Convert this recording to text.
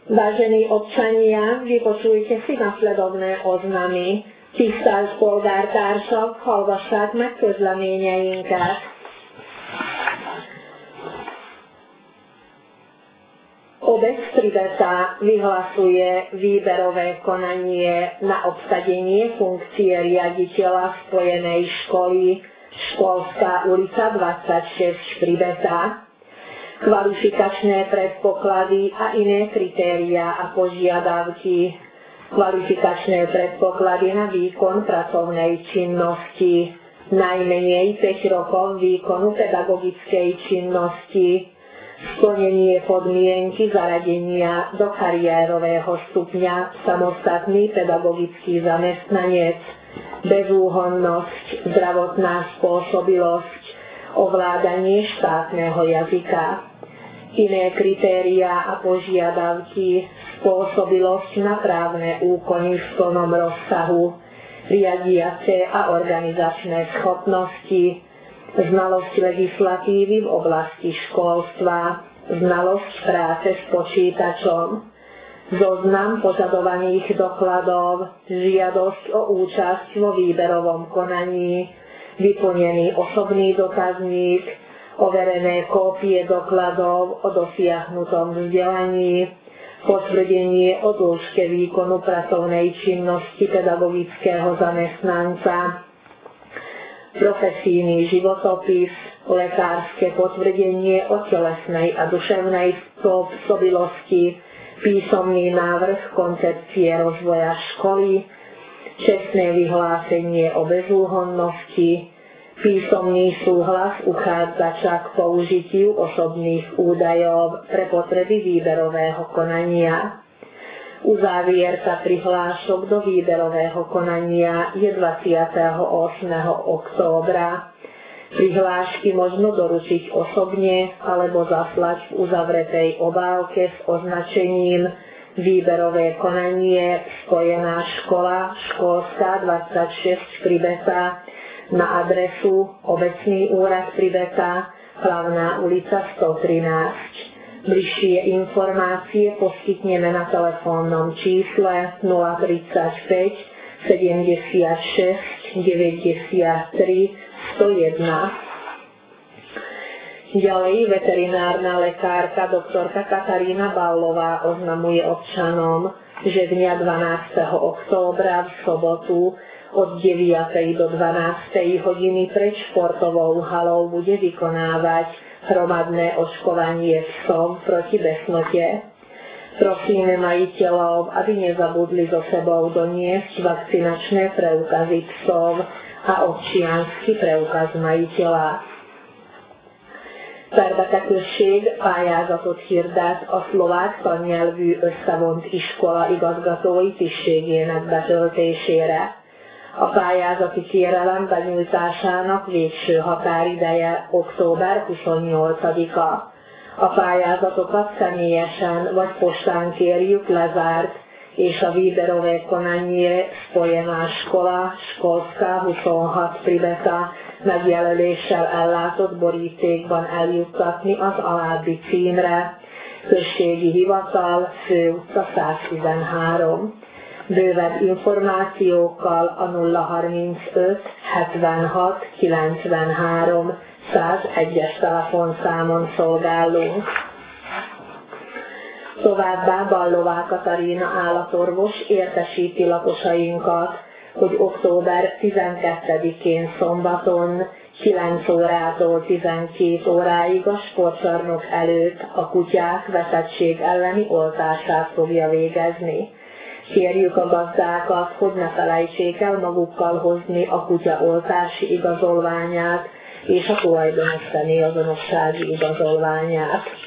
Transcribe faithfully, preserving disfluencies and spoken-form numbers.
Vážení občania, vypočujte si nasledovné oznamy. Tisztelt polgártársak, hallgassák meg közleményeinket. Obec Pribeta vyhlasuje výberové konanie na obsadenie funkcie riaditeľa spojenej školy Školská ulica dvadsaťšesť Pribeta. Kvalifikačné predpoklady a iné kritériá a požiadavky. Kvalifikačné predpoklady na výkon pracovnej činnosti. Najmenej päť rokov výkonu pedagogickej činnosti. Splnenie podmienky zaradenia do kariérového stupňa samostatný pedagogický zamestnanec. Bezúhonnosť, zdravotná spôsobilosť, ovládanie štátneho jazyka. Iné kritériá a požiadavky, spôsobilosť na právne úkony v plnom rozsahu, riadiace a organizačné schopnosti, znalosť legislatívy v oblasti školstva, znalosť práce s počítačom, zoznam požadovaných dokladov, žiadosť o účasť vo výberovom konaní, vyplnený osobný dotazník, overené kópie dokladov o dosiahnutom vzdelaní, potvrdenie o dĺžke výkonu pracovnej činnosti pedagogického zamestnanca, profesijný životopis, lekárske potvrdenie o telesnej a duševnej spôsobilosti, písomný návrh koncepcie rozvoja školy, čestné vyhlásenie o bezúhonnosti, písomný súhlas uchádzača k použitiu osobných údajov pre potreby výberového konania. Uzávierka prihlášok do výberového konania je dvadsiateho ôsmeho októbra. Prihlášky možno doručiť osobne alebo zaslať v uzavretej obálke s označením Výberové konanie Spojená škola Školská dvadsaťšesť Pribeta na adresu Obecný úrad Pribeta, Hlavná ulica sto trinásť. Bližšie informácie poskytneme na telefónnom čísle nula tridsaťpäť sedemdesiatšesť deväťdesiattri sto jeden. Ďalej veterinárna lekárka doktorka Katarína Ballová oznamuje občanom, že dňa dvanásteho októbra v sobotu od deviatej do dvanástej hodiny pred športovou halou bude vykonávať hromadné očkovanie psov proti besnote. Prosíme majiteľov, aby nezabudli so sebou doniesť vakcinačné preukazy psov a občiansky preukaz majiteľa. Terveket község pályázatot hirdet a szlovák tannyelvű összevont iskola igazgatói tisztségének betöltésére. A pályázati kérelem benyújtásának végső határideje október huszonnyolcadika. A pályázatokat személyesen vagy postán kérjük lezárt, és a výberové konanie Spojená škola Školská huszonhat Pribeta megjelöléssel ellátott borítékban eljuttatni az alábbi címre: Községi Hivatal, Főutca száztizenhárom. Bővebb információkkal a nulla harmincöt hetvenhat kilencvenhárom százegyes telefonszámon szolgálunk. Továbbá Ballová Katarina állatorvos értesíti lakosainkat, hogy október tizenkettedikén szombaton kilenc órától tizenkét óráig a sportcsarnok előtt a kutyák veszettség elleni oltását fogja végezni. Kérjük a gazdákat, hogy ne felejtsék el magukkal hozni a kutya oltási igazolványát és a tulajdonos személyazonossági igazolványát.